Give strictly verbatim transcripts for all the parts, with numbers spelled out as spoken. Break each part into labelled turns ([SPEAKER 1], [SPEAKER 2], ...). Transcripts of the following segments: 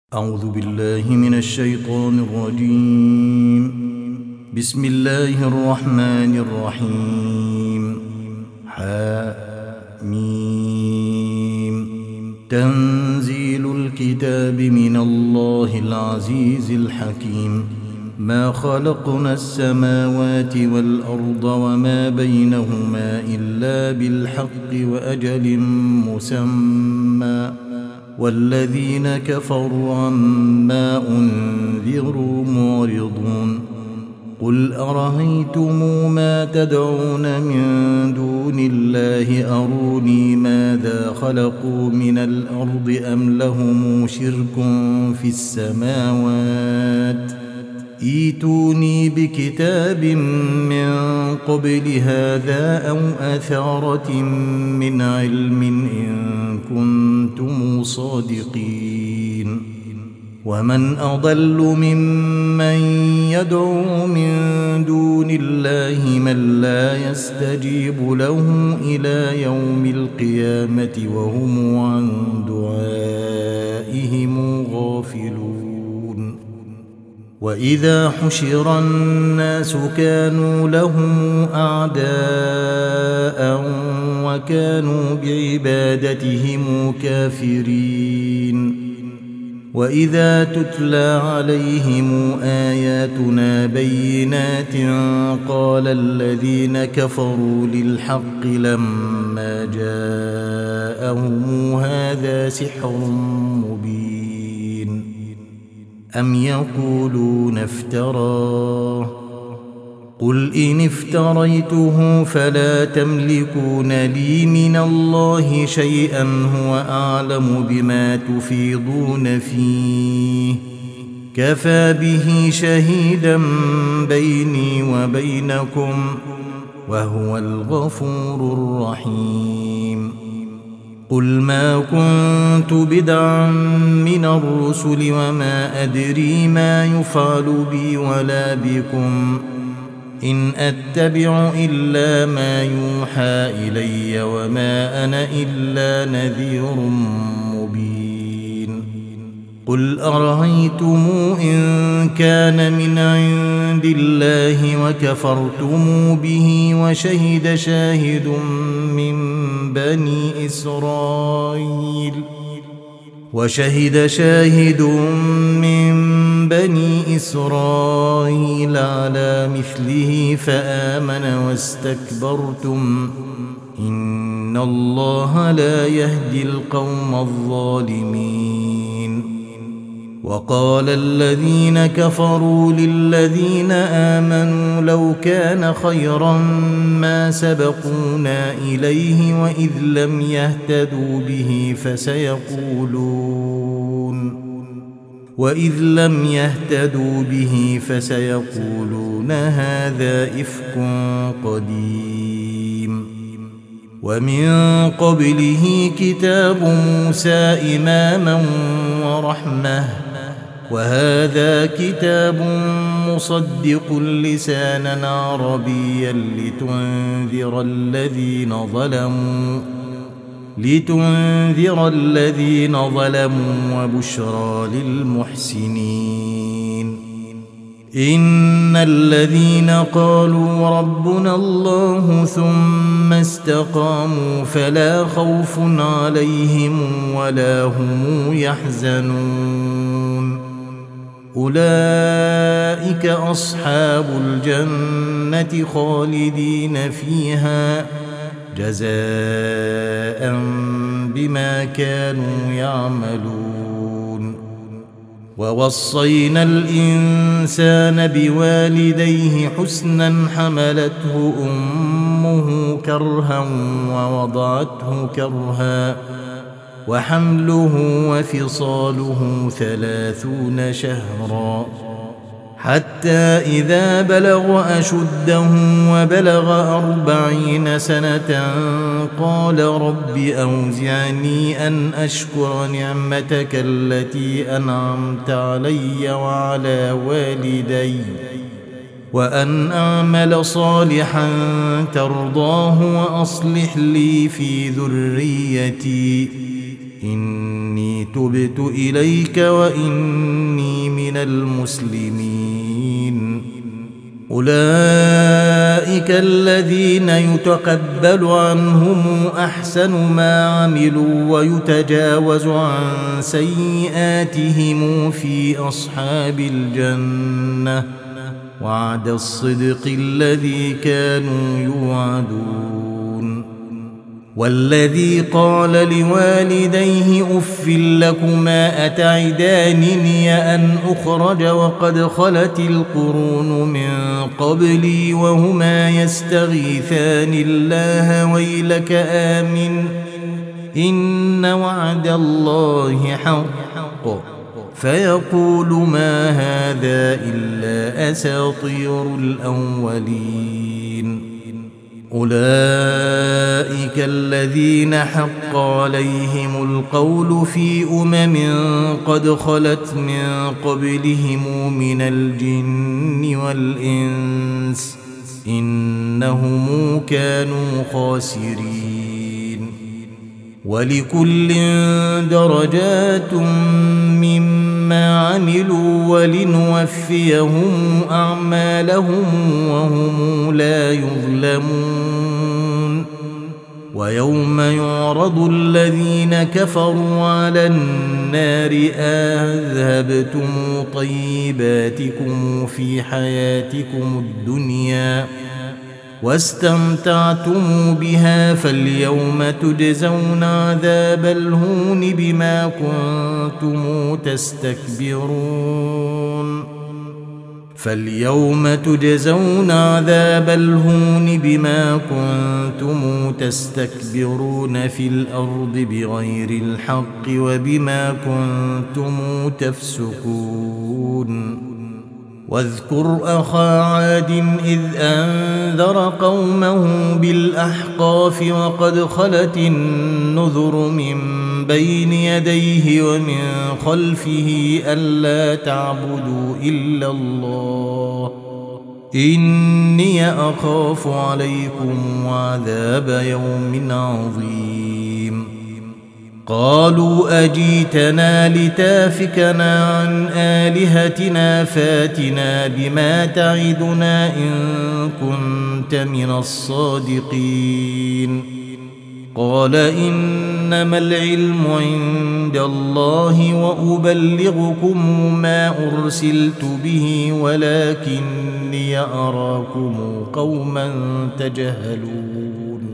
[SPEAKER 1] أعوذ بالله من الشيطان الرجيم. بسم الله الرحمن الرحيم. حميم. تنزيل الكتاب من الله العزيز الحكيم. ما خلقنا السماوات والأرض وما بينهما إلا بالحق وأجل مسمى، والذين كفروا عما أنذروا معرضون. قل أرأيتم ما تدعون من دون الله أروني ماذا خلقوا من الأرض أم لهم شرك في السماوات؟ ائتوني بكتاب من قبل هذا أو أثارة من علم إن كنتم صادقين. ومن أضل ممن يدعو من دون الله من لا يستجيب له إلى يوم القيامة وهم عن دعائهم غافلون. وإذا حشر الناس كانوا لهم أعداء وكانوا بعبادتهم كافرين. وإذا تتلى عليهم آياتنا بينات قال الذين كفروا للحق لما جاءهم هذا سحر مبين. أم يقولون افتراه؟ قل إن افتريته فلا تملكون لي من الله شيئا هو أعلم بما تفيضون فيه، كفى به شهيدا بيني وبينكم وهو الغفور الرحيم. قل ما كنت بدعا من الرسل وما أدري ما يفعل بي ولا بكم، إن أتبع إلا ما يوحى إلي وما أنا إلا نذير مبين. قل أرأيتم إن كان من عند الله وكفرتم به وشهد شاهد من بني إسرائيل وشهد شاهد من بني إسرائيل على مثله فآمن واستكبرتم إن الله لا يهدي القوم الظالمين. وقال الذين كفروا للذين آمنوا لو كان خيرا ما سبقونا إليه وإذ لم يهتدوا به فسيقولون وإذ لم يهتدوا به فسيقولون هذا إفك قديم. ومن قبله كتاب موسى إماما ورحمة، وهذا كتاب مصدق لسانا عربيا لتنذر الذين ظلموا لتنذر الذين ظلموا وبشرى للمحسنين. إن الذين قالوا ربنا الله ثم استقاموا فلا خوف عليهم ولا هم يحزنون. أولئك أصحاب الجنة خالدين فيها جزاء بما كانوا يعملون. ووصينا الإنسان بوالديه حسنا حملته أمه كرها ووضعته كرها وحمله وفصاله ثلاثون شهرا حتى إذا بلغ أشده وبلغ أربعين سنة قال رب أوزعني أن أشكر نعمتك التي أنعمت علي وعلى والدي وأن أعمل صالحا ترضاه وأصلح لي في ذريتي إني تبت إليك وإني من المسلمين. أولئك الذين يتقبل عنهم أحسن ما عملوا ويتجاوز عن سيئاتهم في أصحاب الجنة وعد الصدق الذي كانوا يوعدون. والذي قال لوالديه أف لكما أتعدانني أن أخرج وقد خلت القرون من قبلي وهما يستغيثان الله ويلك آمن إن وعد الله حق فيقول ما هذا إلا أساطير الأولين. أولئك الذين حق عليهم القول في أمم قد خلت من قبلهم من الجن والإنس إنهم كانوا خاسرين. ولكل درجات مما عملوا ولنوفيهم أعمالهم وهم لا يظلمون. ويوم يعرض الذين كفروا على النار أذهبتم طيباتكم في حياتكم الدنيا واستمتعتم بها فاليوم تجزون عذاب الهون بما كنتم تستكبرون فاليوم تجزون عذاب الهون بما كنتم تستكبرون في الأرض بغير الحق وبما كنتم تفسقون. واذكر أخا عاد إذ أنذر قومه بالأحقاف وقد خلت النذر من بين يديه ومن خلفه ألا تعبدوا إلا الله إني أخاف عليكم عذاب يوم عظيم. قالوا أجيتنا لتافكنا عن آلهتنا فاتنا بما تعدنا إن كنت من الصادقين. قال إنما العلم عند الله وأبلغكم ما أرسلت به ولكني أراكم قوما تجهلون.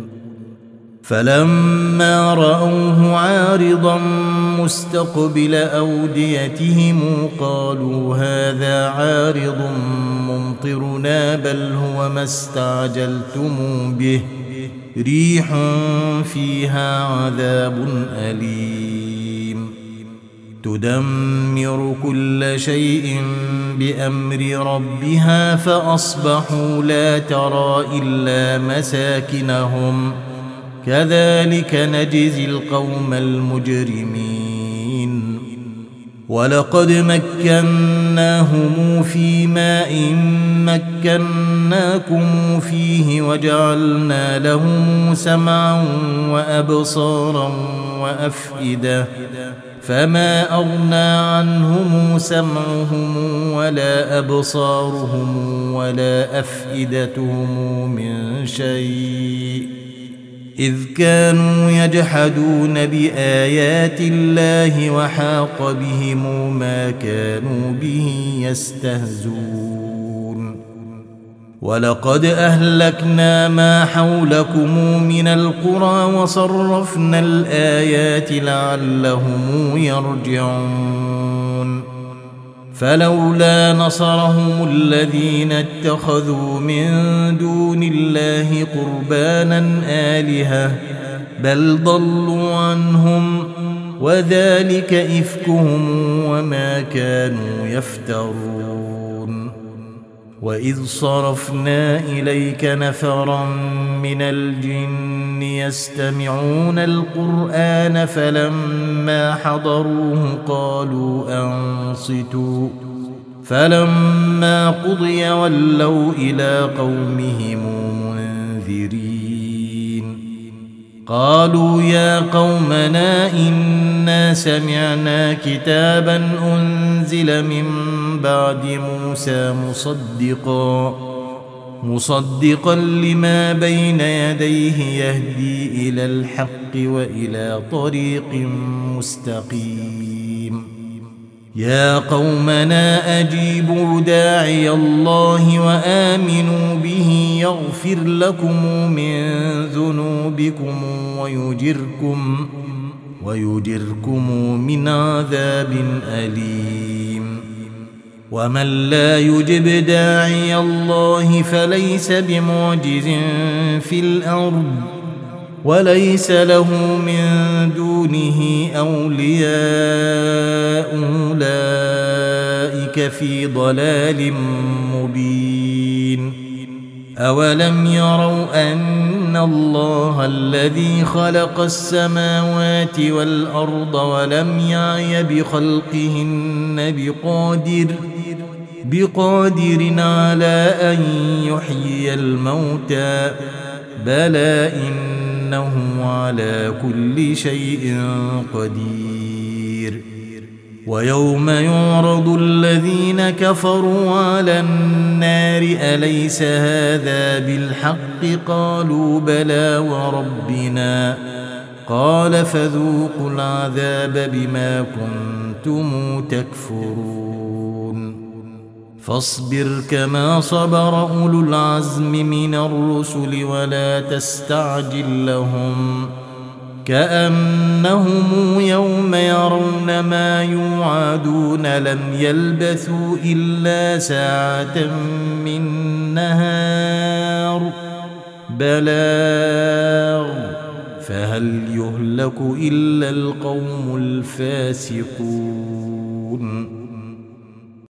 [SPEAKER 1] فلما رأوه عارضا مستقبل أوديتهم قالوا هذا عارض ممطرنا بل هو ما استعجلتم به ريح فيها عذاب أليم تدمر كل شيء بأمر ربها فأصبحوا لا ترى إلا مساكنهم كذلك نجزي القوم المجرمين. ولقد مكناهم في ماء مكناكم فيه وجعلنا لهم سمعا وأبصارا وأفئدة فما أغنى عنهم سمعهم ولا أبصارهم ولا أفئدتهم من شيء إذ كانوا يجحدون بآيات الله وحاق بهم ما كانوا به يستهزون. ولقد أهلكنا ما حولكم من القرى وصرفنا الآيات لعلهم يرجعون. فلولا نصرهم الذين اتخذوا من دون الله قربانا آلهة بل ضلوا عنهم وذلك إفكهم وما كانوا يفترون. وإذ صرفنا إليك نفرا من الجن يستمعون القرآن فلما حضروه قالوا أنصتوا فلما قضي ولوا إلى قومهم منذرين. قالوا يا قومنا إنا سمعنا كتابا أنزل من بعد موسى مصدقا مصدقا لما بين يديه يهدي إلى الحق وإلى طريق مستقيم يا قومنا أجيبوا داعي الله وآمنوا به يغفر لكم من ذنوبكم ويجركم ويجركم من عذاب أليم ومن لا يجب داعي الله فليس بمعجز في الأرض وليس له من دونه أولياء أولئك في ضلال مبين أولم يروا أن الله الذي خلق السماوات والأرض ولم يعي بخلقهن بقادر بقادر على أن يحيي الموتى بلى إنه على كل شيء قدير ويوم يعرض الذين كفروا على النار أليس هذا بالحق قالوا بلى وربنا قال فذوقوا العذاب بما كنتم تكفرون فاصبر كما صبر أولو العزم من الرسل ولا تستعجل لهم كأنهم يوم يرون ما يوعدون لم يلبثوا إلا ساعة من نهار بلاغ فهل يهلك إلا القوم الفاسقون